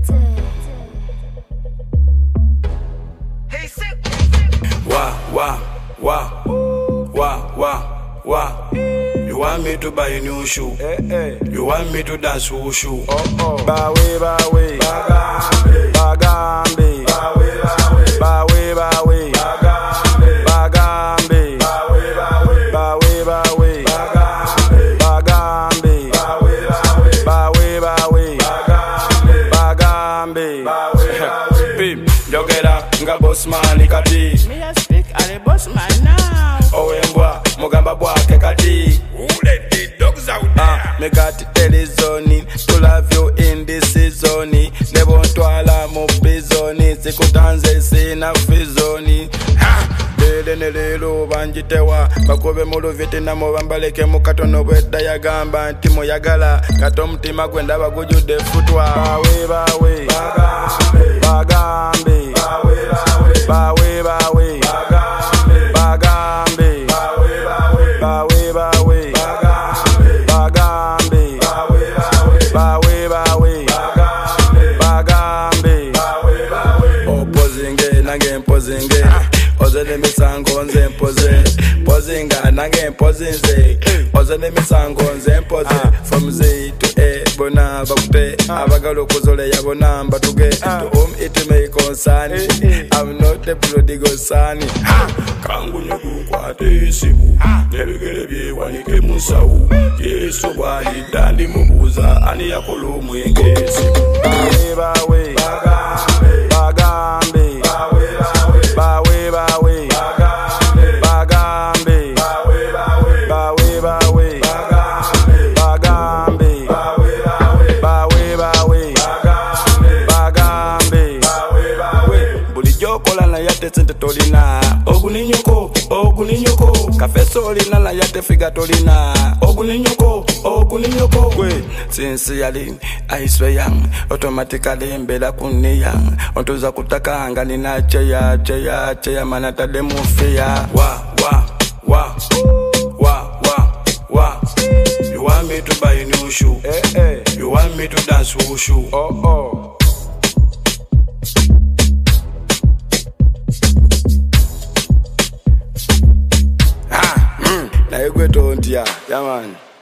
Wah. You want me to buy a new shoe? You want me to dance wushu? Bawe, Bagambe, Bagambe, Bawe, Bagambe, Bagambe, Bagambe. Bim, jogera, nga boss man kati. Me a speak, I the boss man now. Owembwa, mugamba bwake kati. Who let the dogs out there? Me got telezoni, to love you in this season. Nebo ntwala mu bizoni, sikutanze sina fizoni. Lelo banjitewa, bakobe mu Vietnam bambaleke mu katono bwedda yagamba nti muyagala, kato mutima gwenda bagujudde futwa. Bawe, Bagambe, Bawe, Bagambe, Opozinge nange mpozinge, ozene misango nze mpoze, pozinga nange mpozinze, ozene misango nze mpoze. From Z to A, bona bakute, abagalo kuzole ya bona mbatuge. To whom it may concern, I'm not a prodigal son. Kangu nyugu kwa tesibu, nebigere bye wanike musawu. Yesu bwali dandi mubuza, ani yakolo mwengesi. Bawe, Bagambe, Bawe, Bagambe, bulijjo kola na yate sente tolina, oguninyoko, kafeso olina na yate figa tolina, oguninyoko. Gwe sincerely I swear young, automatically mbela kunia, ontuza kutakanga nina cheya manata demufia. Wah. You want me to buy a new shoe? You want me to dance wushu? Na yegwe tontia, yeah man.